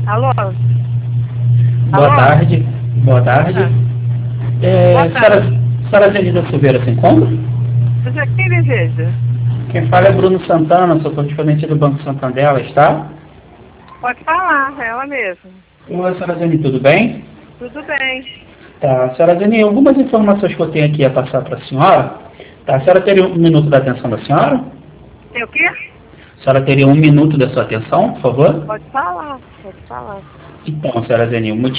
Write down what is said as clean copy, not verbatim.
Alô? Boa Alô? tarde. Boa tarde. Boa tarde. Senhora Zenilda Silveira se encontra? Você quem deseja? Quem fala é Bruno Santana, sou correspondente do Banco Santander, ela está? Pode falar, é ela mesma. Oi, senhora Zeni, tudo bem? Tudo bem. Tá, senhora Zeni, algumas informações que eu tenho aqui a passar para a senhora. Tá, a senhora teria um minuto da atenção da senhora? Tem o quê? A senhora teria um minuto da sua atenção, por favor? Pode falar, pode falar. Então, senhora Zeni, o motivo